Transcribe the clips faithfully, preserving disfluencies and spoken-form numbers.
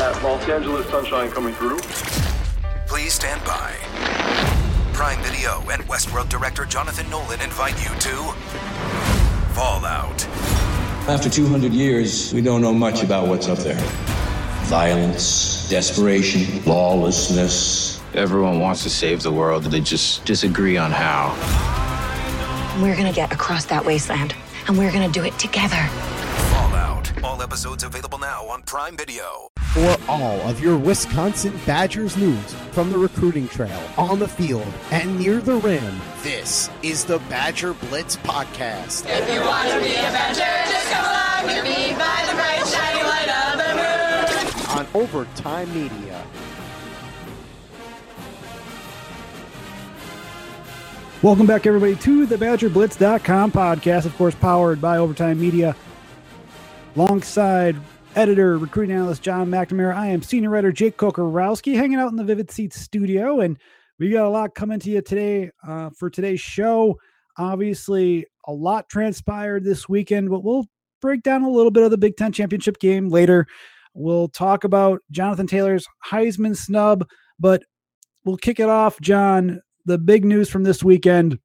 that Los Angeles sunshine coming through. Please stand by. Prime Video and Westworld director Jonathan Nolan invite you to Fallout. After two hundred years, we don't know much about what's up there. Violence, desperation, lawlessness. Everyone wants to save the world, they just disagree on how. We're gonna get across that wasteland, and we're gonna do it together. Fallout. All episodes available now on Prime Video. For all of your Wisconsin Badgers news from the recruiting trail, on the field, and near the rim, this is the Badger Blitz Podcast. If you want to be a Badger, just come along with me by the bright shiny light of the moon. On Overtime Media. Welcome back, everybody, to the Badger Blitz dot com podcast, of course, powered by Overtime Media. Alongside editor, recruiting analyst John McNamara, I am senior writer Jake Kokorowski, hanging out in the Vivid Seats studio, and we got a lot coming to you today uh, for today's show. Obviously, a lot transpired this weekend, but we'll break down a little bit of the Big Ten championship game later. We'll talk about Jonathan Taylor's Heisman snub, but we'll kick it off, John. The big news from this weekend: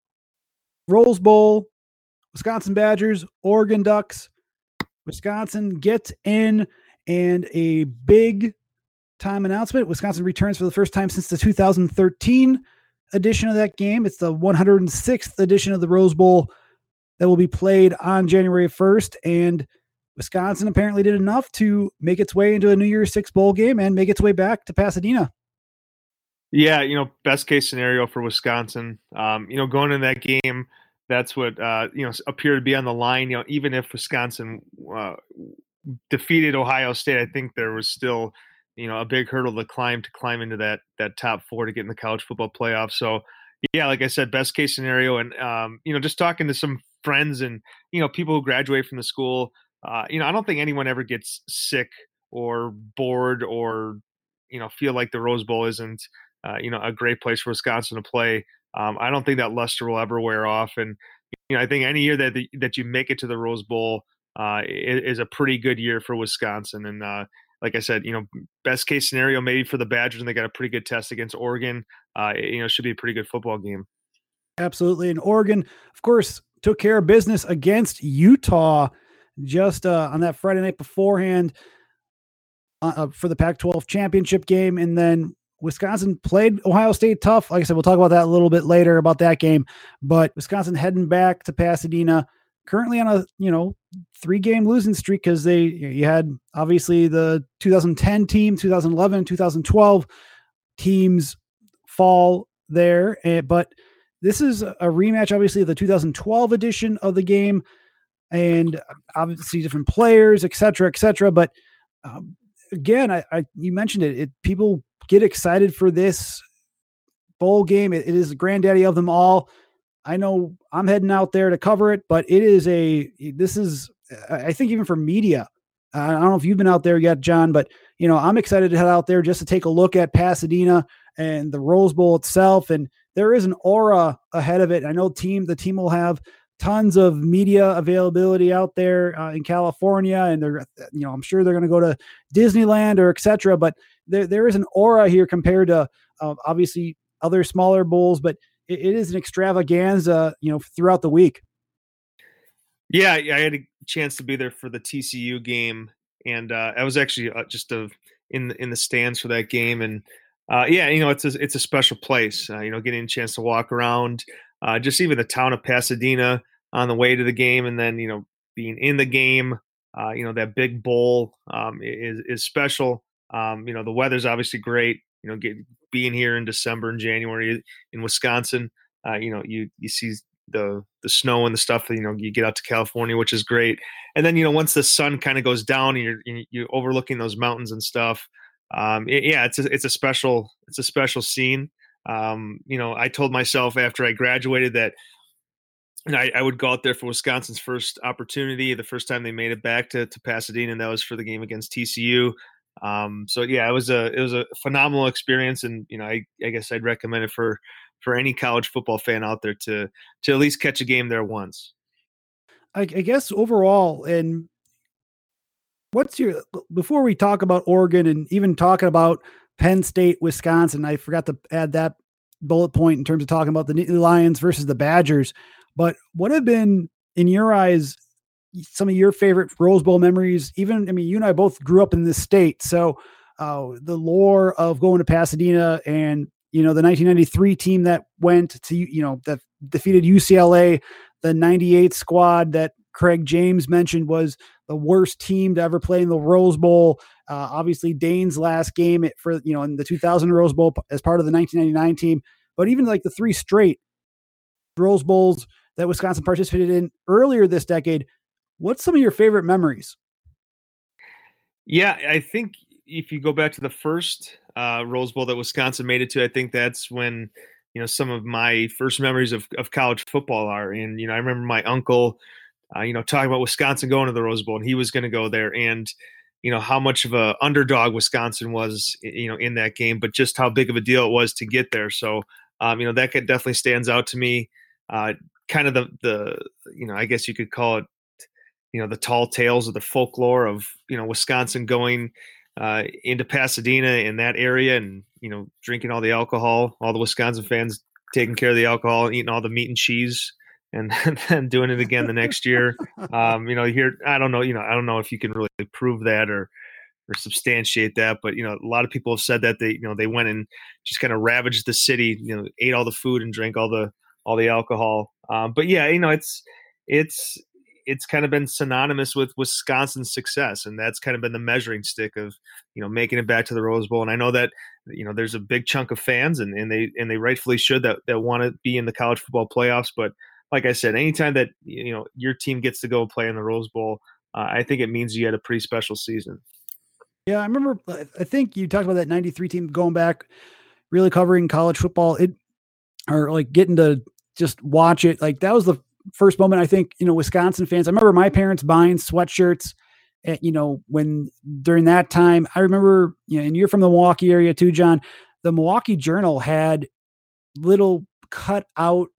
Rose Bowl, Wisconsin Badgers, Oregon Ducks. Wisconsin gets in, and a big time announcement. Wisconsin returns for the first time since the two thousand thirteen edition of that game. It's the one hundred sixth edition of the Rose Bowl that will be played on January first. And Wisconsin apparently did enough to make its way into a New Year's Six bowl game and make its way back to Pasadena. Yeah, you know, best case scenario for Wisconsin. Um, you know, going in that game, that's what, uh, you know, appeared to be on the line. You know, even if Wisconsin uh, defeated Ohio State, I think there was still, you know, a big hurdle to climb to climb into that that top four to get in the college football playoff. So, yeah, like I said, best case scenario. And, um, you know, just talking to some friends and, you know, people who graduate from the school, uh, you know, I don't think anyone ever gets sick or bored or, you know, feel like the Rose Bowl isn't, uh, you know, a great place for Wisconsin to play. Um, I don't think that luster will ever wear off. And, you know, I think any year that the, that you make it to the Rose Bowl uh, is, is a pretty good year for Wisconsin. And uh, like I said, you know, best case scenario maybe for the Badgers, and they got a pretty good test against Oregon. Uh, you know, should be a pretty good football game. Absolutely. And Oregon, of course, took care of business against Utah just uh, on that Friday night beforehand uh, for the Pac twelve championship game. And then Wisconsin played Ohio State tough. Like I said, we'll talk about that a little bit later about that game, but Wisconsin heading back to Pasadena, currently on a, you know, three game losing streak. Cause they, you had obviously the two thousand ten team, two thousand eleven, two thousand twelve teams fall there. And, but this is a rematch, obviously, of the two thousand twelve edition of the game, and obviously different players, et cetera, et cetera. But um, again, I, I, you mentioned it, it, people get excited for this bowl game. It, it is the granddaddy of them all. I know I'm heading out there to cover it, but it is a, this is, I think even for media, I don't know if you've been out there yet, John, but you know, I'm excited to head out there just to take a look at Pasadena and the Rose Bowl itself. And there is an aura ahead of it. I know team, the team will have tons of media availability out there uh, in California. And they're, you know, I'm sure they're going to go to Disneyland or et cetera, but there, there is an aura here compared to uh, obviously other smaller bowls, but it, it is an extravaganza, you know, throughout the week. Yeah, I had a chance to be there for the T C U game, and uh, I was actually uh, just uh, in the, in the stands for that game. And uh, yeah, you know, it's a, it's a special place. Uh, you know, getting a chance to walk around, uh, just even the town of Pasadena on the way to the game, and then you know, being in the game, uh, you know, that big bowl um, is is special. Um, you know, the weather's obviously great. You know, get, being here in December and January in Wisconsin, uh, you know, you you see the the snow and the stuff that, you know, you get out to California, which is great. And then, you know, once the sun kind of goes down and you're you're overlooking those mountains and stuff, um, it, yeah, it's a, it's a special it's a special scene. Um, you know, I told myself after I graduated that, and I, I would go out there for Wisconsin's first opportunity, the first time they made it back to, to Pasadena, and that was for the game against T C U. Um, so yeah, it was a, it was a phenomenal experience. And, you know, I, I guess I'd recommend it for, for any college football fan out there to, to at least catch a game there once. I, I guess overall, and What's your, before we talk about Oregon and even talking about Penn State, Wisconsin, I forgot to add that bullet point in terms of talking about the Nittany Lions versus the Badgers, but what have been, in your eyes, some of your favorite Rose Bowl memories? Even, I mean, you and I both grew up in this state. So uh, the lore of going to Pasadena and, you know, the nineteen ninety-three team that went to, you know, that defeated U C L A, the ninety-eight squad that Craig James mentioned was the worst team to ever play in the Rose Bowl. Uh, obviously Dane's last game for, you know, in the two thousand Rose Bowl as part of the nineteen ninety-nine team, but even like the three straight Rose Bowls that Wisconsin participated in earlier this decade. What's some of your favorite memories? Yeah, I think if you go back to the first uh, Rose Bowl that Wisconsin made it to, I think that's when, you know, some of my first memories of, of college football are. And, you know, I remember my uncle, uh, you know, talking about Wisconsin going to the Rose Bowl, and he was going to go there, and, you know, how much of a underdog Wisconsin was, you know, in that game, but just how big of a deal it was to get there. So, um, you know, that definitely stands out to me. Uh, kind of the, the, you know, I guess you could call it, you know, the tall tales of the folklore of, you know, Wisconsin going uh, into Pasadena in that area and, you know, drinking all the alcohol, all the Wisconsin fans taking care of the alcohol and eating all the meat and cheese, and then doing it again the next year. Um, you know, here, I don't know, you know, I don't know if you can really prove that or, or substantiate that, but, you know, a lot of people have said that they, you know, they went and just kind of ravaged the city, you know, ate all the food and drank all the, all the alcohol. Um, but yeah, you know, it's, it's, it's kind of been synonymous with Wisconsin's success. And that's kind of been the measuring stick of, you know, making it back to the Rose Bowl. And I know that, you know, there's a big chunk of fans and, and they, and they rightfully should, that, that want to be in the college football playoffs. But like I said, anytime that, you know, your team gets to go play in the Rose Bowl, uh, I think it means you had a pretty special season. Yeah. I remember, I think you talked about that ninety-three team going back, really covering college football, it, or like getting to just watch it. Like that was the first moment, I think, you know, Wisconsin fans, I remember my parents buying sweatshirts at, you know, when during that time, I remember, you know, and you're from the Milwaukee area too, John, the Milwaukee Journal had little cut out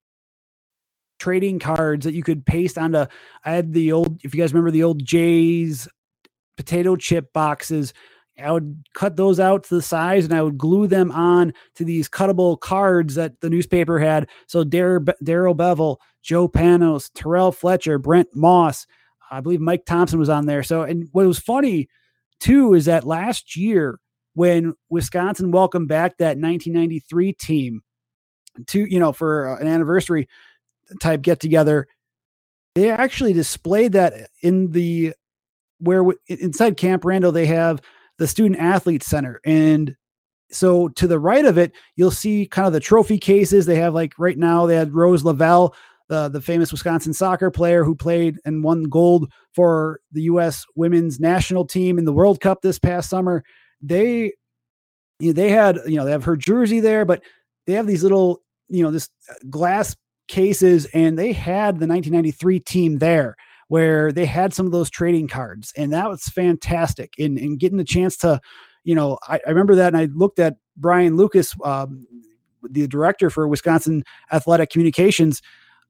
trading cards that you could paste onto. I had the old, if you guys remember the old Jay's potato chip boxes, I would cut those out to the size and I would glue them on to these cuttable cards that the newspaper had. So Darrell Bevel, Joe Panos, Terrell Fletcher, Brent Moss, I believe Mike Thompson was on there. So, and what was funny too, is that last year when Wisconsin welcomed back that nineteen ninety-three team to, you know, for an anniversary type get together, they actually displayed that in the, where inside Camp Randall, they have the Student Athlete Center. And so to the right of it, you'll see kind of the trophy cases. They have, like right now they had Rose Lavelle, the, the famous Wisconsin soccer player who played and won gold for the U S women's national team in the World Cup this past summer. They, you know, they had, you know, they have her jersey there, but they have these little, you know, this glass cases, and they had the nineteen ninety-three team there, where they had some of those trading cards, and that was fantastic. And, and getting the chance to, you know, I, I remember that. And I looked at Brian Lucas, um, the director for Wisconsin Athletic Communications.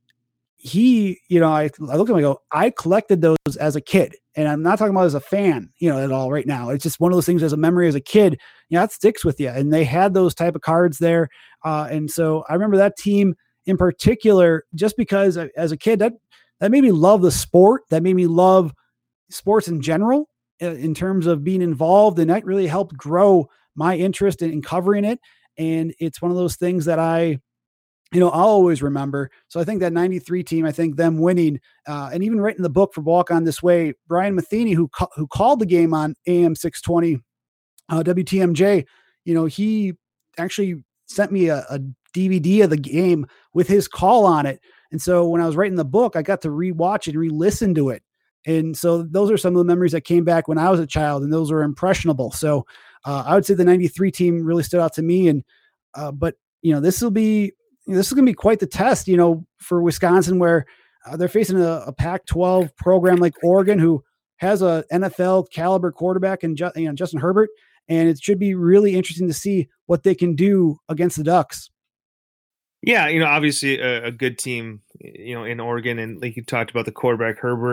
He, you know, I, I looked at him, I go, I collected those as a kid, and I'm not talking about as a fan, you know, at all right now. It's just one of those things as a memory as a kid, you know, that sticks with you. And they had those type of cards there. Uh, and so I remember that team in particular, just because as a kid, that, that made me love the sport. That made me love sports in general, in terms of being involved. And that really helped grow my interest in, in covering it. And it's one of those things that I, you know, I'll always remember. So I think that ninety-three team, I think them winning, uh, and even writing the book for Walk On This Way, Brian Matheny, who, ca- who called the game on A M six twenty, uh, W T M J, you know, he actually sent me a, a D V D of the game with his call on it. And so when I was writing the book, I got to rewatch it and re-listen to it. And so those are some of the memories that came back when I was a child, and those are impressionable. So uh, I would say the ninety-three team really stood out to me. And, uh, but you know, this will be, you know, this is going to be quite the test, you know, for Wisconsin, where uh, they're facing a, a Pac twelve program like Oregon, who has a N F L caliber quarterback and you know, Justin Herbert. And it should be really interesting to see what they can do against the Ducks. Yeah, you know, obviously a, a good team, you know, in Oregon, and like you talked about the quarterback Herbert,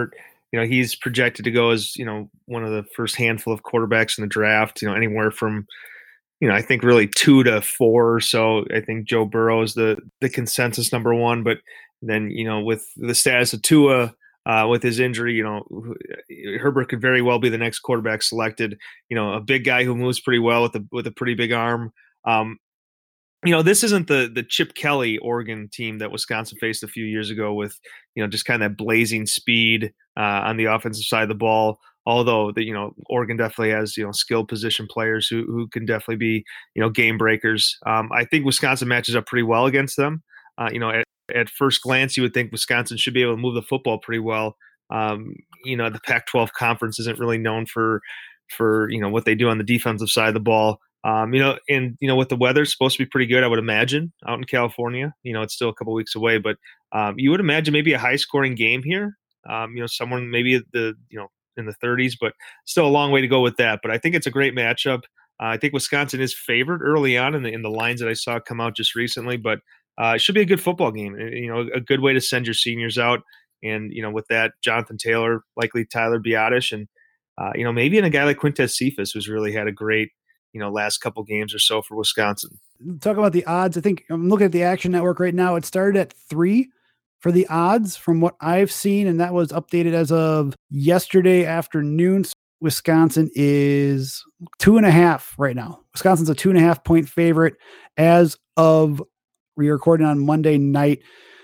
you know, he's projected to go as, you know, one of the first handful of quarterbacks in the draft, you know, anywhere from, you know, I think really two to four or so. I think Joe Burrow is the, the consensus number one, but then, you know, with the status of Tua, uh, with his injury, you know, Herbert could very well be the next quarterback selected, you know, a big guy who moves pretty well with a, with a pretty big arm. Um, you know, this isn't the the Chip Kelly Oregon team that Wisconsin faced a few years ago with, you know, just kind of that blazing speed uh, on the offensive side of the ball. Although the, you know, Oregon definitely has, you know, skilled position players who who can definitely be, you know, game breakers. Um, I think Wisconsin matches up pretty well against them. Uh, you know, at, at first glance, you would think Wisconsin should be able to move the football pretty well. Um, you know, the Pac twelve conference isn't really known for for you know what they do on the defensive side of the ball. Um, you know, and you know, with the weather, it's supposed to be pretty good, I would imagine, out in California. You know, it's still a couple weeks away, but um, you would imagine maybe a high scoring game here. Um, you know, someone maybe at the you know. in the thirties, but still a long way to go with that. But I think it's a great matchup. Uh, I think Wisconsin is favored early on in the in the lines that I saw come out just recently, but uh, it should be a good football game. You know, a good way to send your seniors out, and you know, with that, Jonathan Taylor, likely Tyler Biadasz, and uh, you know, maybe in a guy like Quintez Cephas, who's really had a great you know last couple games or so for Wisconsin. Talk about the odds. I think I'm looking at the Action Network right now. It started at three for the odds from what I've seen, and that was updated as of yesterday afternoon. Wisconsin is two and a half right now. Wisconsin's a two and a half point favorite as of we recording on Monday night.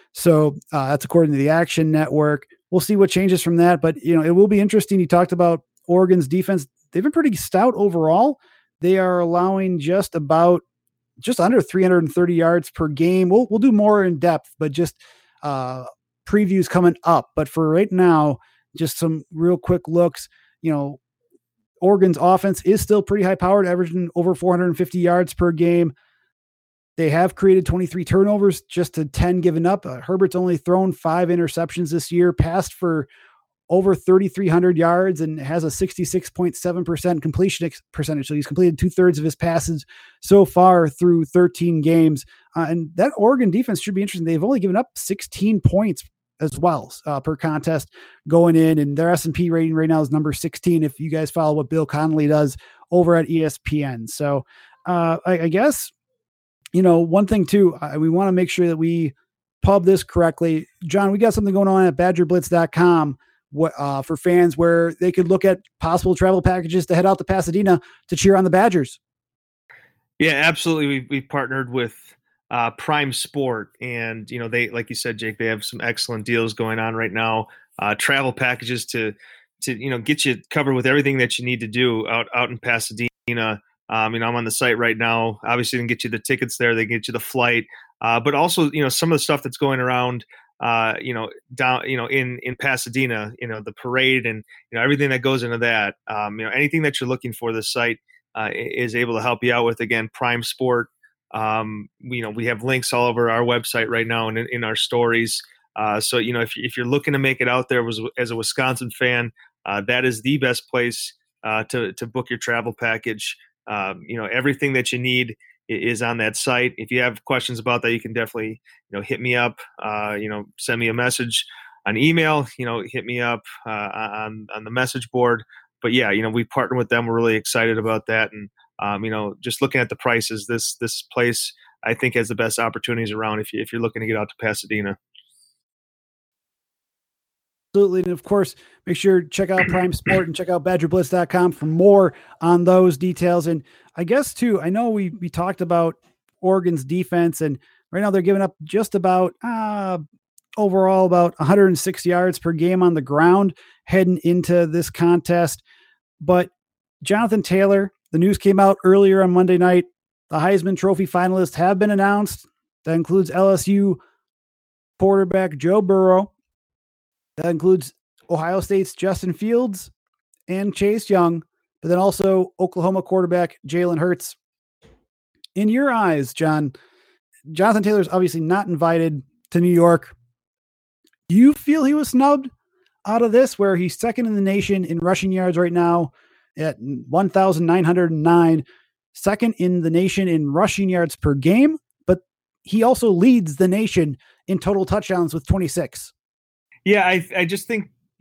So uh, that's according to the Action Network. We'll see what changes from that, but you know, it will be interesting. You talked about Oregon's defense. They've been pretty stout overall. They are allowing just about just under three hundred thirty yards per game. We'll, we'll do more in depth, but just uh, previews coming up. But for right now, just some real quick looks, you know, Oregon's offense is still pretty high powered, averaging over four hundred fifty yards per game. They have created twenty-three turnovers, just to ten given up. Uh, Herbert's only thrown five interceptions this year, passed for over thirty-three hundred yards, and has a sixty-six point seven percent completion ex- percentage. So he's completed two thirds of his passes so far through thirteen games. Uh, and that Oregon defense should be interesting. They've only given up sixteen points as well uh, per contest going in, and their S and P rating right now is number sixteen. If you guys follow what Bill Connolly does over at E S P N. So uh, I, I guess, you know, one thing too, uh, we want to make sure that we pub this correctly. John, we got something going on at badger blitz dot com what, uh, for fans where they could look at possible travel packages to head out to Pasadena to cheer on the Badgers. Yeah, absolutely. We we partnered with uh, Prime Sport, and you know, they, like you said, Jake, they have some excellent deals going on right now. Uh, travel packages to to you know get you covered with everything that you need to do out out in Pasadena. Um, you know, I'm on the site right now. Obviously, they can get you the tickets there. They can get you the flight, uh, but also, you know, some of the stuff that's going around, uh, you know, down, you know, in, in Pasadena, you know, the parade and, you know, everything that goes into that, um, you know, anything that you're looking for, this site uh, is able to help you out with. Again, Prime Sport. Um, you know, we have links all over our website right now and in, in our stories. Uh, so, you know, if, if you're looking to make it out there was, as a Wisconsin fan, uh, that is the best place uh, to, to book your travel package. Um, you know, everything that you need is on that site. If you have questions about that, you can definitely, you know, hit me up, uh, you know, send me a message on email, you know, hit me up uh, on, on the message board. But yeah, you know, we partner with them. We're really excited about that. And, um, you know, just looking at the prices, this, this place, I think, has the best opportunities around if you, if you're looking to get out to Pasadena. Absolutely. And of course, make sure to check out Prime Sport and check out badger blitz dot com for more on those details. And I guess too, I know we, we talked about Oregon's defense, and right now they're giving up just about uh, overall about one hundred six yards per game on the ground heading into this contest. But Jonathan Taylor, the news came out earlier on Monday night. The Heisman Trophy finalists have been announced. That includes L S U quarterback Joe Burrow. That includes Ohio State's Justin Fields and Chase Young, but then also Oklahoma quarterback Jalen Hurts. In your eyes, John, Jonathan Taylor's obviously not invited to New York. Do you feel he was snubbed out of this, where he's second in the nation in rushing yards right now at one thousand nine hundred nine, second in the nation in rushing yards per game, but he also leads the nation in total touchdowns with twenty-six. Yeah, I I just think,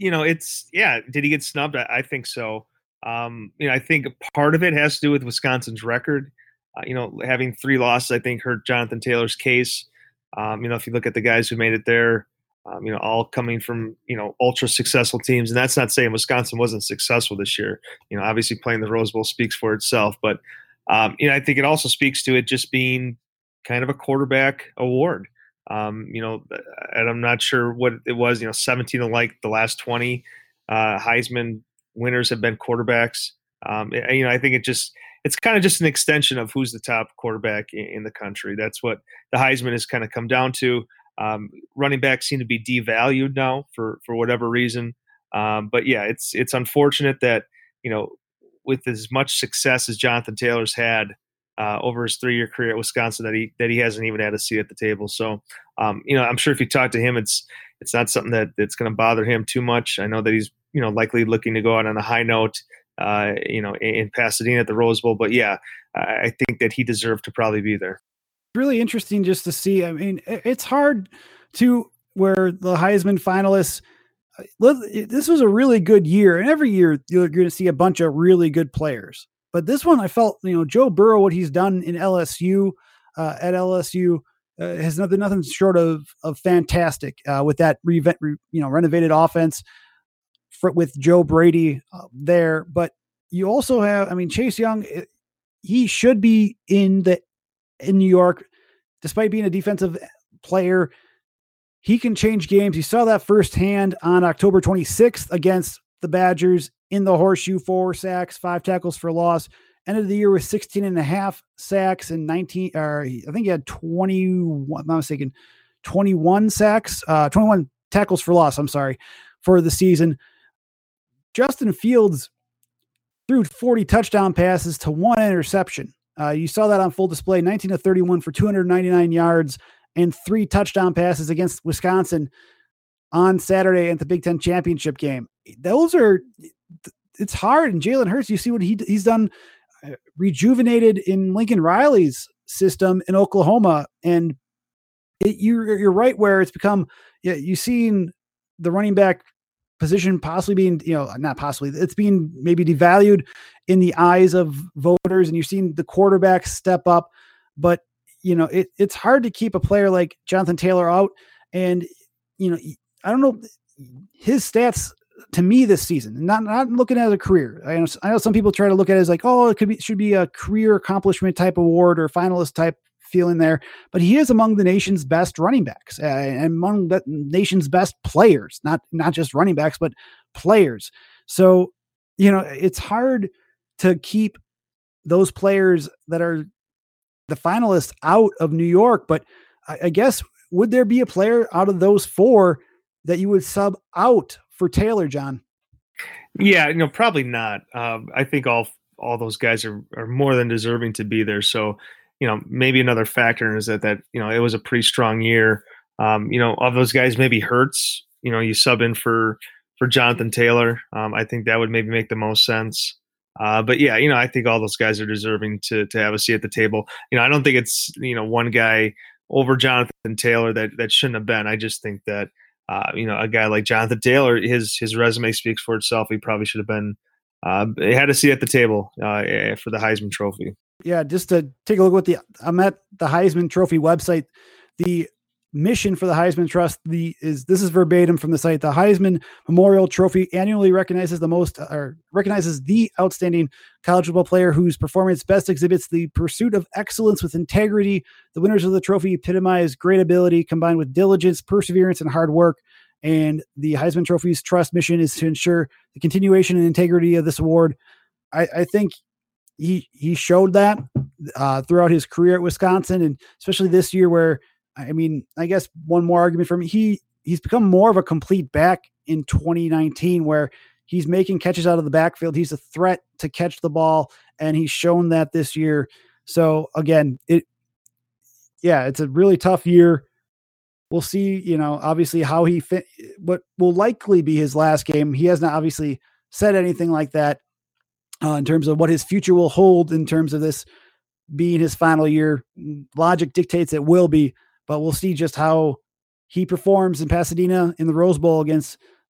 you know, it's yeah. Did he get snubbed? I, I think so. Um, you know, I think part of it has to do with Wisconsin's record. Uh, you know, having three losses, I think, hurt Jonathan Taylor's case. Um, you know, if you look at the guys who made it there, um, you know, all coming from, you know, ultra successful teams. And that's not saying Wisconsin wasn't successful this year. You know, obviously playing the Rose Bowl speaks for itself. But, um, you know, I think it also speaks to it just being kind of a quarterback award. Um, you know, and I'm not sure what it was, you know, seventeen alike the last twenty uh, Heisman winners have been quarterbacks. Um, you know, I think it just, it's kind of just an extension of who's the top quarterback in, in the country. That's what the Heisman has kind of come down to. Um, running backs seem to be devalued now for, for whatever reason. Um, but yeah, it's, it's unfortunate that, you know, with as much success as Jonathan Taylor's had uh, over his three year career at Wisconsin, that he, that he hasn't even had a seat at the table. So, um, you know, I'm sure if you talk to him, it's, it's not something that that's going to bother him too much. I know that he's, you know, likely looking to go out on a high note, uh, you know, in, in Pasadena at the Rose Bowl. But yeah, I think that he deserved to probably be there. Really interesting just to see. I mean, it's hard to where the Heisman finalists, this was a really good year, and every year you're going to see a bunch of really good players. But this one, I felt, you know, Joe Burrow, what he's done in L S U, uh, at L S U, uh, has nothing, nothing short of of fantastic uh, with that re- re- you know renovated offense for, with Joe Brady uh, there. But you also have, I mean, Chase Young, he should be in the in New York, despite being a defensive player. He can change games. You saw that firsthand on October twenty-sixth against the Badgers in the Horseshoe, four sacks, five tackles for loss. Ended the year with sixteen and a half sacks and nineteen, or I think he had twenty-one, I'm not mistaken, twenty-one sacks, uh, twenty-one tackles for loss. I'm sorry, for the season. Justin Fields threw forty touchdown passes to one interception. Uh, you saw that on full display, nineteen to thirty-one for two hundred ninety-nine yards and three touchdown passes against Wisconsin on Saturday at the Big Ten championship game. Those are, it's hard. And Jalen Hurts, you see what he he's done, uh, rejuvenated in Lincoln Riley's system in Oklahoma. And it, you're, you're right where it's become, yeah, you've seen the running back position possibly being, you know, not possibly, it's being maybe devalued in the eyes of voters, and you've seen the quarterbacks step up. But, you know, it, it's hard to keep a player like Jonathan Taylor out. And, you know, I don't know his stats to me this season, not, not looking at a career. I know, I know some people try to look at it as like, oh, it could be, should be a career accomplishment type award or finalist type feeling there, but he is among the nation's best running backs uh, and among the nation's best players, not, not just running backs, but players. So, you know, it's hard to keep those players that are the finalists out of New York. But I, I guess, would there be a player out of those four that you would sub out for Taylor, John? Yeah, you know, probably not. Um, I think all, all those guys are, are more than deserving to be there. So, you know, maybe another factor is that, that, you know, it was a pretty strong year. Um, you know, of those guys, maybe Hurts, you know, you sub in for, for Jonathan Taylor. Um, I think that would maybe make the most sense. Uh, but yeah, you know, I think all those guys are deserving to, to have a seat at the table. You know, I don't think it's, you know, one guy over Jonathan Taylor that, that shouldn't have been. I just think that, uh, you know, a guy like Jonathan Taylor, his, his resume speaks for itself. He probably should have been, uh, he had a seat at the table, uh, for the Heisman Trophy. Yeah, just to take a look at the, I'm at the Heisman Trophy website. The mission for the Heisman Trust the is this is verbatim from the site. The Heisman Memorial Trophy annually recognizes the most or recognizes the outstanding college football player whose performance best exhibits the pursuit of excellence with integrity. The winners of the trophy epitomize great ability combined with diligence, perseverance, and hard work. And the Heisman Trophy's trust mission is to ensure the continuation and integrity of this award. I, I think he he showed that uh, throughout his career at Wisconsin, and especially this year where, I mean, I guess one more argument for me, he he's become more of a complete back in twenty nineteen, where he's making catches out of the backfield. He's a threat to catch the ball, and he's shown that this year. So again, it, yeah, it's a really tough year. We'll see, you know, obviously how he fit, what will likely be his last game. He has not obviously said anything like that uh, in terms of what his future will hold in terms of this being his final year. Logic dictates it will be. But we'll see just how he performs in Pasadena in the Rose Bowl against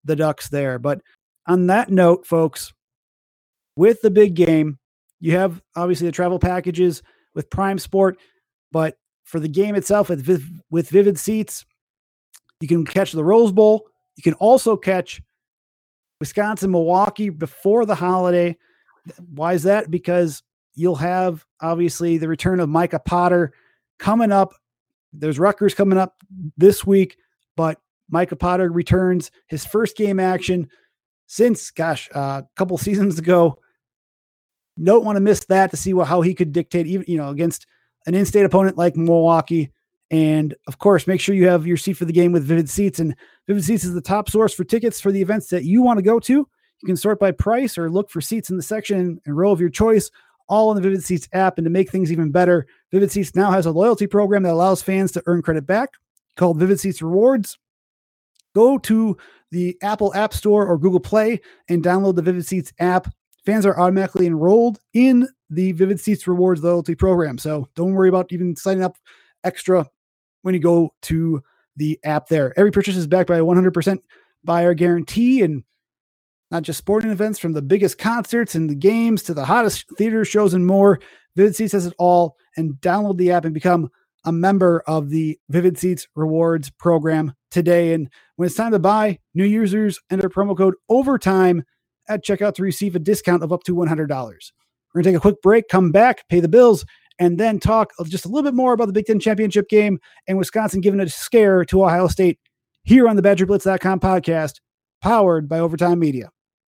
the Ducks there. But on that note, folks, with the big game, you have obviously the travel packages with Prime Sport, but for the game itself with, Viv- with Vivid Seats, you can catch the Rose Bowl. You can also catch Wisconsin, Milwaukee before the holiday. Why is that? Because you'll have obviously the return of Micah Potter coming up. There's Rutgers coming up this week, but Micah Potter returns his first game action since, gosh, uh, a couple seasons ago. Don't want to miss that to see what, how he could dictate, even, you know, against an in-state opponent like Milwaukee. And of course, make sure you have your seat for the game with Vivid Seats. And Vivid Seats is the top source for tickets for the events that you want to go to. You can sort by price or look for seats in the section and row of your choice, all on the Vivid Seats app. And to make things even better, Vivid Seats now has a loyalty program that allows fans to earn credit back called Vivid Seats Rewards. Go to the Apple App Store or Google Play and download the Vivid Seats app. Fans are automatically enrolled in the Vivid Seats Rewards loyalty program. So don't worry about even signing up extra when you go to the app there. Every purchase is backed by a one hundred percent buyer guarantee, and not just sporting events, from the biggest concerts and the games to the hottest theater shows and more. Vivid Seats has it all. And download the app and become a member of the Vivid Seats Rewards program today. And when it's time to buy, new users enter promo code OVERTIME at checkout to receive a discount of up to one hundred dollars. We're going to take a quick break, come back, pay the bills, and then talk just a little bit more about the Big Ten championship game and Wisconsin giving a scare to Ohio State here on the Badger Blitz dot com podcast, powered by Overtime Media.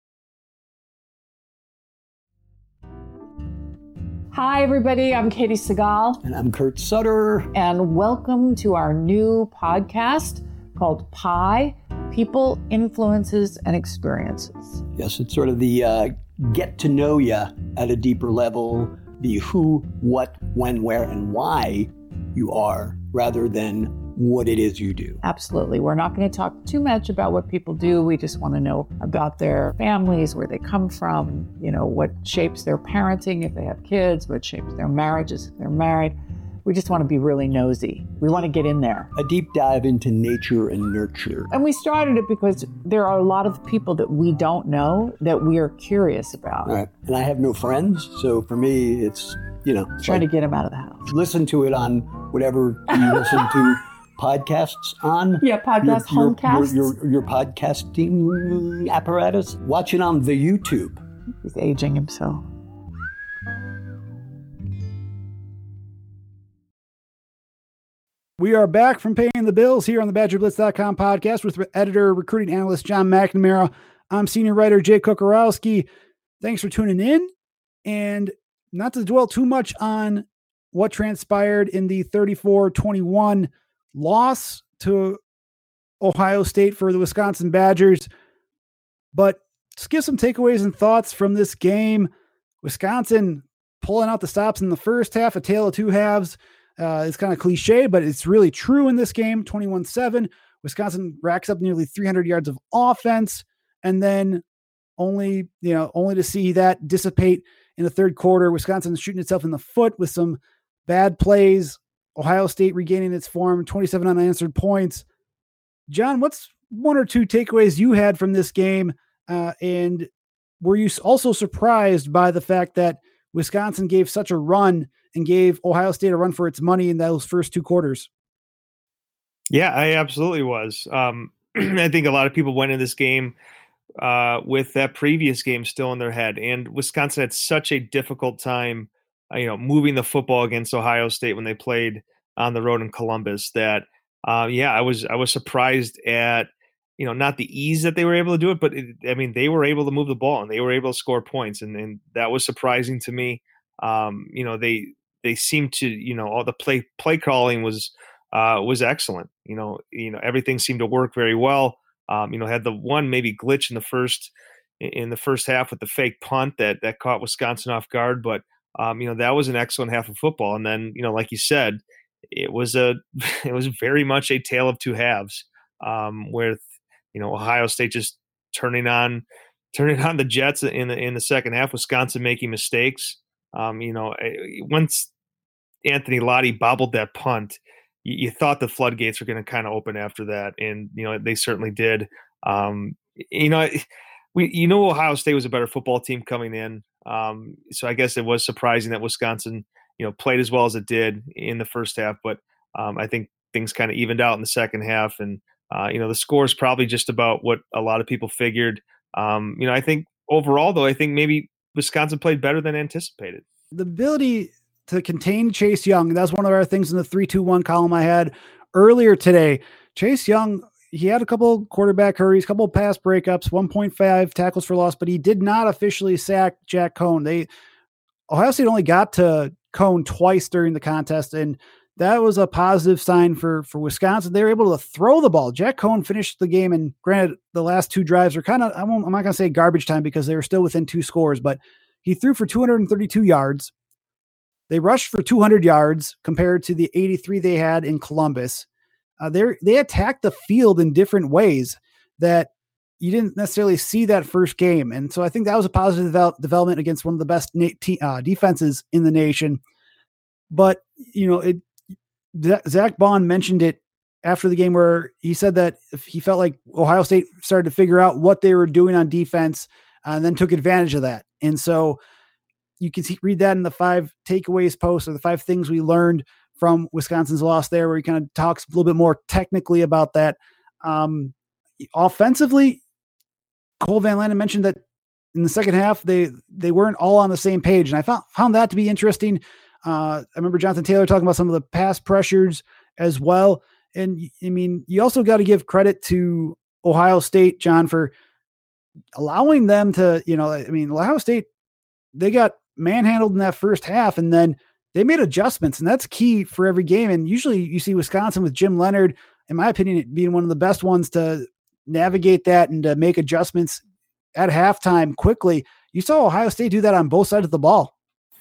Hi, everybody. I'm Katie Segal. And I'm Kurt Sutter. And welcome to our new podcast called Pi, People, Influences, and Experiences. Yes, it's sort of the uh, get to know you at a deeper level, the who, what, when, where, and why you are, rather than what it is you do. Absolutely. We're not going to talk too much about what people do. We just want to know about their families, where they come from, you know, what shapes their parenting if they have kids, what shapes their marriages if they're married. We just want to be really nosy. We want to get in there. A deep dive into nature and nurture. And we started it because there are a lot of people that we don't know that we are curious about. All right. And I have no friends, so for me, it's, you know. Trying like, to get them out of the house. Listen to it on whatever you listen to podcasts on. Yeah, podcast, your, your, homecasts. Your, your, your podcasting apparatus. Watch it on the YouTube. He's aging himself. We are back from paying the bills here on the Badger Blitz dot com podcast with editor, recruiting analyst John McNamara. I'm senior writer Jake Kokorowski. Thanks for tuning in. And not to dwell too much on what transpired in the thirty-four twenty-one loss to Ohio State for the Wisconsin Badgers, but just give some takeaways and thoughts from this game. Wisconsin pulling out the stops in the first half, a tale of two halves. Uh, it's kind of cliche, but it's really true in this game. twenty-one seven, Wisconsin racks up nearly three hundred yards of offense, and then only, you know, only to see that dissipate in the third quarter. Wisconsin shooting itself in the foot with some bad plays. Ohio State regaining its form, twenty-seven unanswered points. John, what's one or two takeaways you had from this game? Uh, and were you also surprised by the fact that Wisconsin gave such a run and gave Ohio State a run for its money in those first two quarters? Yeah, I absolutely was. Um, I think a lot of people went in this game uh, with that previous game still in their head, and Wisconsin had such a difficult time, uh, you know, moving the football against Ohio State when they played on the road in Columbus. That, uh, yeah, I was I was surprised at, you know, not the ease that they were able to do it, but it, I mean, they were able to move the ball and they were able to score points, and, and that was surprising to me. Um, you know, they they seemed to, you know, all the play play calling was uh, was excellent. You know, you know, everything seemed to work very well. Um, you know, had the one maybe glitch in the first in the first half with the fake punt that that caught Wisconsin off guard, but um, you know, that was an excellent half of football. And then, you know, like you said, it was a it was very much a tale of two halves, um, with, you know, Ohio State just turning on turning on the Jets in the in the second half. Wisconsin making mistakes. Um, you know, once Anthony Lottie bobbled that punt, you, you thought the floodgates were going to kind of open after that, and you know, they certainly did. Um, you know, we you know Ohio State was a better football team coming in, um, so I guess it was surprising that Wisconsin, you know, played as well as it did in the first half. But um, I think things kind of evened out in the second half, and uh, you know, the score is probably just about what a lot of people figured. Um, you know, I think overall, though, I think maybe Wisconsin played better than anticipated. The ability to contain Chase Young, that's one of our things in the three two one column I had earlier today. Chase Young, he had a couple quarterback hurries, a couple pass breakups, one point five tackles for loss, but he did not officially sack Jack Coan. They Ohio State only got to Coan twice during the contest, and that was a positive sign for, for Wisconsin. They were able to throw the ball. Jack Coan finished the game, and granted, the last two drives are kind of, I won't, I'm not going to say garbage time because they were still within two scores, but he threw for two hundred thirty-two yards. They rushed for two hundred yards compared to the eighty-three they had in Columbus. Uh, they they attacked the field in different ways that you didn't necessarily see that first game. And so I think that was a positive devel- development against one of the best na- te- uh, defenses in the nation. But, you know, it, Zach Bond mentioned it after the game where he said that if he felt like Ohio State started to figure out what they were doing on defense uh, and then took advantage of that. And so you can see, read that in the five takeaways post, or the five things we learned from Wisconsin's loss there, where he kind of talks a little bit more technically about that. Um, offensively, Cole Van Landen mentioned that in the second half, they, they weren't all on the same page. And I found, found that to be interesting. Uh, I remember Jonathan Taylor talking about some of the pass pressures as well. And I mean, you also got to give credit to Ohio State, John, for allowing them to, you know, I mean, Ohio State, they got manhandled in that first half, and then they made adjustments, and that's key for every game. And usually you see Wisconsin with Jim Leonard, in my opinion, being one of the best ones to navigate that and to make adjustments at halftime quickly. You saw Ohio State do that on both sides of the ball.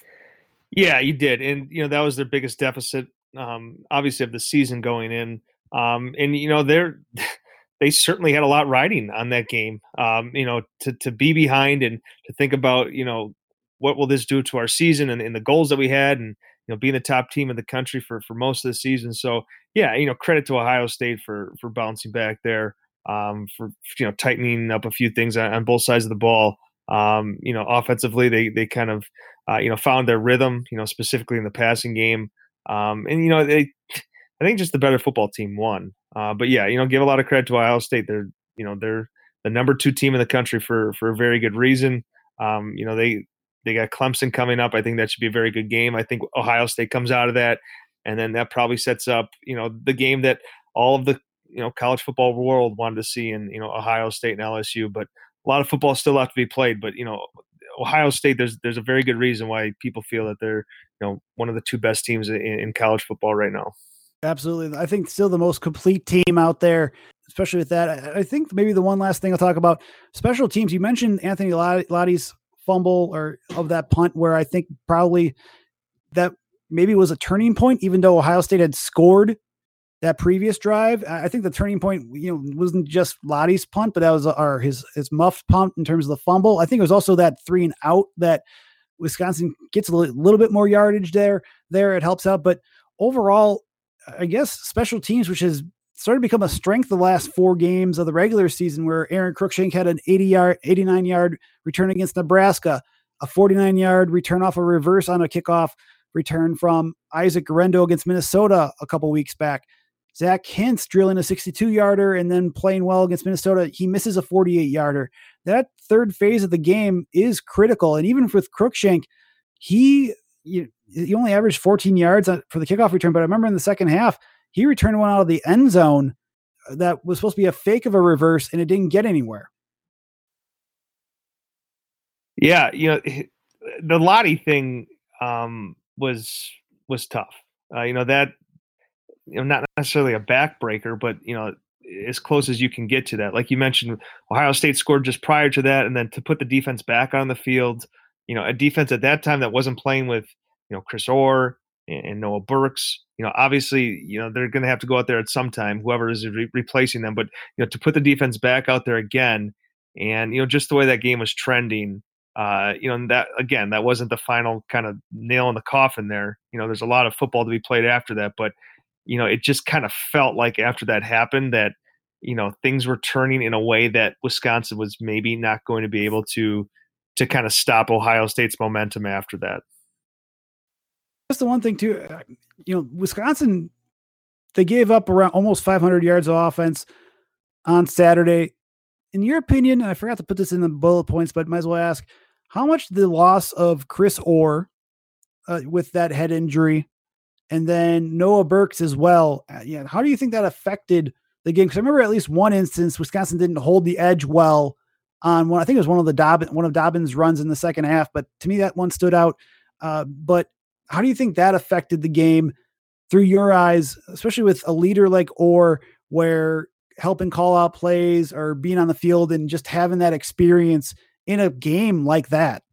Yeah, you did. And, you know, that was their biggest deficit, um, obviously, of the season going in. Um, and, you know, they're, they certainly had a lot riding on that game, um, you know, to, to be behind and to think about, you know, what will this do to our season and, and the goals that we had, and, you know, being the top team in the country for, for most of the season. So, yeah, you know, credit to Ohio State for, for bouncing back there, um, for, you know, tightening up a few things on, on both sides of the ball. Um, you know, offensively, they, they kind of, uh, you know, found their rhythm, you know, specifically in the passing game. Um, and, you know, they, I think just the better football team won. Uh, but yeah, you know, give a lot of credit to Ohio State. They're, you know, they're the number two team in the country for, for a very good reason. Um, you know, they, They got Clemson coming up. I think that should be a very good game. I think Ohio State comes out of that, and then that probably sets up, you know, the game that all of the, you know, college football world wanted to see in, you know, Ohio State and L S U. But a lot of football still left to be played. But, you know, Ohio State, there's there's a very good reason why people feel that they're, you know, one of the two best teams in, in college football right now. Absolutely. I think still the most complete team out there, especially with that. I think maybe the one last thing I'll talk about, special teams. You mentioned Anthony Lottie's fumble or of that punt, where I think probably that maybe was a turning point, even though Ohio State had scored that previous drive. I think the turning point, you know, wasn't just Lottie's punt, but that was our, his, his muffed punt in terms of the fumble. I think it was also that three and out that Wisconsin gets a little, little bit more yardage there, there. It helps out. But overall, I guess special teams, which has started to become a strength the last four games of the regular season, where Aaron Cruikshank had an eighty yard, eighty-nine yard return against Nebraska, a forty-nine yard return off a reverse on a kickoff return from Isaac Garendo against Minnesota a couple weeks back. Zach Hintz drilling a sixty-two yarder and then playing well against Minnesota. He misses a forty-eight yarder. That third phase of the game is critical. And even with Cruikshank, he, he only averaged fourteen yards for the kickoff return. But I remember in the second half, he returned one out of the end zone that was supposed to be a fake of a reverse, and it didn't get anywhere. Yeah, you know, the Lottie thing um, was was tough. Uh, you know, that, you know, not necessarily a backbreaker, but, you know, as close as you can get to that. Like you mentioned, Ohio State scored just prior to that, and then to put the defense back on the field, you know, a defense at that time that wasn't playing with, you know, Chris Orr and, and Noah Burks. You know, obviously, you know, they're going to have to go out there at some time, whoever is re- replacing them. But, you know, to put the defense back out there again, and, you know, just the way that game was trending, uh, you know, and that, again, that wasn't the final kind of nail in the coffin there. You know, there's a lot of football to be played after that. But, you know, it just kind of felt like after that happened that, you know, things were turning in a way that Wisconsin was maybe not going to be able to to kind of stop Ohio State's momentum after that. That's the one thing too, uh, you know, Wisconsin, they gave up around almost five hundred yards of offense on Saturday. In your opinion, and I forgot to put this in the bullet points, but might as well ask, how much the loss of Chris Orr uh, with that head injury, and then Noah Burks as well, uh, yeah, how do you think that affected the game? Because I remember at least one instance Wisconsin didn't hold the edge well on one. I think it was one of the Dobbin, one of Dobbins' runs in the second half, but to me that one stood out. Uh, but how do you think that affected the game through your eyes, especially with a leader like Orr, where helping call out plays or being on the field and just having that experience in a game like that?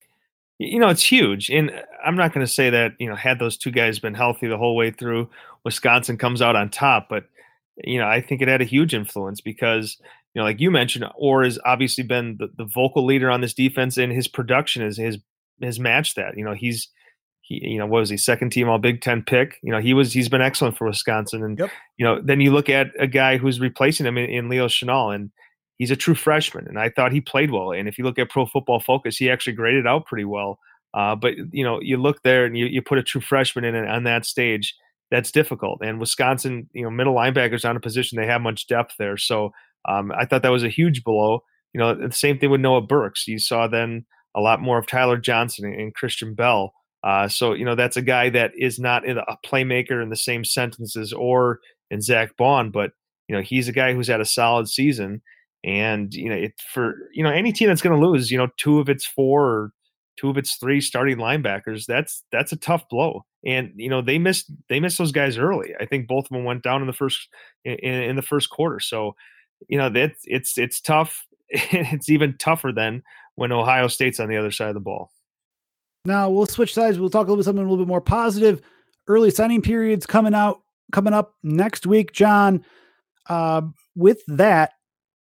You know, it's huge. And I'm not going to say that, you know, had those two guys been healthy the whole way through, Wisconsin comes out on top. But, you know, I think it had a huge influence because, you know, like you mentioned, Orr has obviously been the, the vocal leader on this defense, and his production is his has matched that. You know, he's he, you know, what was he, second team all Big Ten pick? You know, he was he's been excellent for Wisconsin. And yep. you know, then you look at a guy who's replacing him in, in Leo Chenal, and he's a true freshman, and I thought he played well. And if you look at Pro Football Focus, he actually graded out pretty well. Uh, but you know, you look there and you, you put a true freshman in on that stage, that's difficult. And Wisconsin, you know, middle linebackers on a position, they have much depth there. So um, I thought that was a huge blow. You know, the same thing with Noah Burks. You saw then a lot more of Tyler Johnson and, and Christian Bell. Uh, so, you know, that's a guy that is not in a playmaker in the same sentences or in Zach Bond, but, you know, he's a guy who's had a solid season. And, you know, it for, you know, any team that's going to lose, you know, two of its four or two of its three starting linebackers, that's, that's a tough blow. And, you know, they missed, they missed those guys early. I think both of them went down in the first, in, in the first quarter. So, you know, that it's, it's tough. It's even tougher than when Ohio State's on the other side of the ball. Now we'll switch sides. We'll talk a little bit something a little bit more positive. Early signing periods coming out, coming up next week, John. Uh, with that,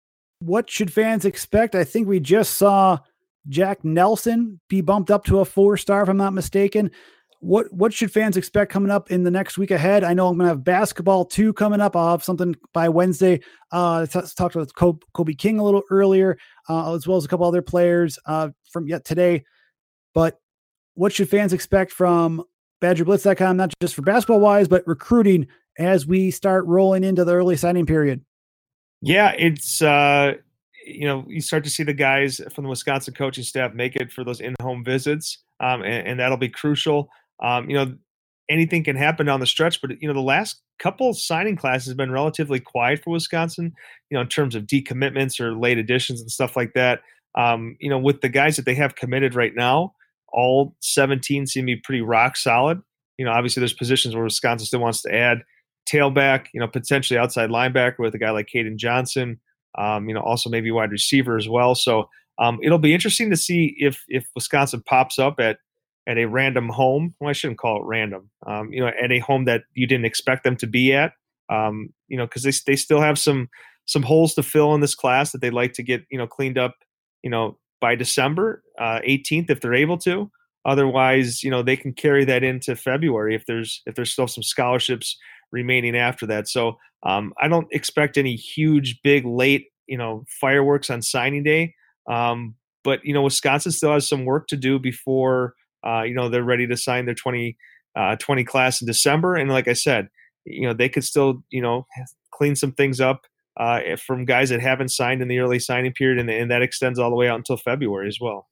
what should fans expect? I think we just saw Jack Nelson be bumped up to a four-star, if I'm not mistaken. What what should fans expect coming up in the next week ahead? I know I'm going to have basketball too coming up. I'll have something by Wednesday. Uh, t- talked with Kobe King a little earlier, uh, as well as a couple other players uh, from yet today. But what should fans expect from Badger Blitz dot com, not just for basketball wise, but recruiting as we start rolling into the early signing period? Yeah, it's, uh, you know, you start to see the guys from the Wisconsin coaching staff make it for those in-home visits, um, and, and that'll be crucial. Um, you know, anything can happen down the stretch, but, you know, the last couple signing classes have been relatively quiet for Wisconsin, you know, in terms of decommitments or late additions and stuff like that. Um, you know, with the guys that they have committed right now, all seventeen seem to be pretty rock solid. You know, obviously there's positions where Wisconsin still wants to add tailback, you know, potentially outside linebacker with a guy like Caden Johnson, um, you know, also maybe wide receiver as well. So um, it'll be interesting to see if if Wisconsin pops up at at a random home. Well, I shouldn't call it random, um, you know, at a home that you didn't expect them to be at, um, you know, because they, they still have some some holes to fill in this class that they'd like to get, you know, cleaned up, you know, by December uh, eighteenth, if they're able to. Otherwise, you know, they can carry that into February if there's if there's still some scholarships remaining after that. So um, I don't expect any huge, big, late, you know, fireworks on signing day. Um, but you know, Wisconsin still has some work to do before uh, you know they're ready to sign their twenty twenty class in December. And like I said, you know, they could still you know clean some things up Uh, from guys that haven't signed in the early signing period, and, and that extends all the way out until February as well.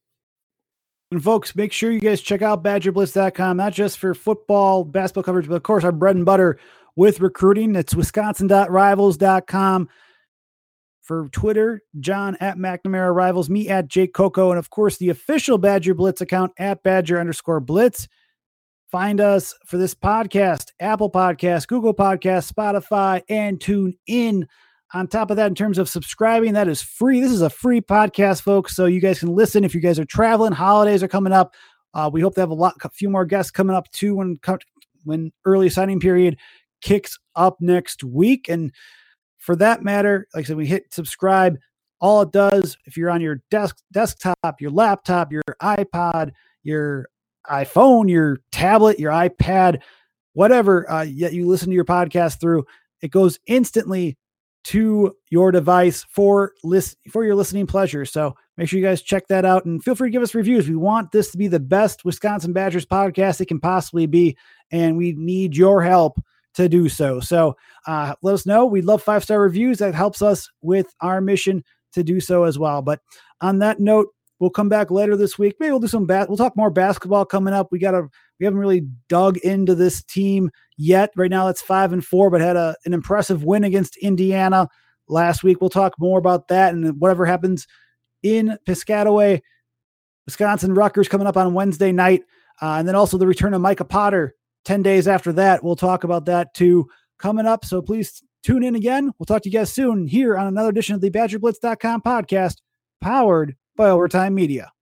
And folks, make sure you guys check out Badger Blitz dot com, not just for football, basketball coverage, but of course our bread and butter with recruiting. It's Wisconsin dot rivals dot com. For Twitter, John at McNamara Rivals, me at Jake Coco, and of course the official Badger Blitz account at Badger underscore Blitz. Find us for this podcast, Apple Podcasts, Google Podcasts, Spotify, and Tune In. On top of that, in terms of subscribing, that is free. This is a free podcast, folks, so you guys can listen if you guys are traveling. Holidays are coming up. Uh, we hope to have a lot, a few more guests coming up too when when early signing period kicks up next week. And for that matter, like I said, we hit subscribe. All it does, if you're on your desk desktop, your laptop, your iPod, your iPhone, your tablet, your iPad, whatever uh, you listen to your podcast through, it goes instantly to your device for list for your listening pleasure. So make sure you guys check that out and feel free to give us reviews. We want this to be the best Wisconsin Badgers podcast it can possibly be, and we need your help to do so. So uh, let us know. We'd love five-star reviews. That helps us with our mission to do so as well. But on that note, we'll come back later this week. Maybe we'll do some bat. We'll talk more basketball coming up. We got to, we haven't really dug into this team yet. Right now it's five and four, but had a, an impressive win against Indiana last week. We'll talk more about that and whatever happens in Piscataway. Wisconsin Rutgers coming up on Wednesday night. Uh, and then also the return of Micah Potter ten days after that. We'll talk about that too coming up. So please tune in again. We'll talk to you guys soon here on another edition of the Badger Blitz dot com podcast, powered by Overtime Media.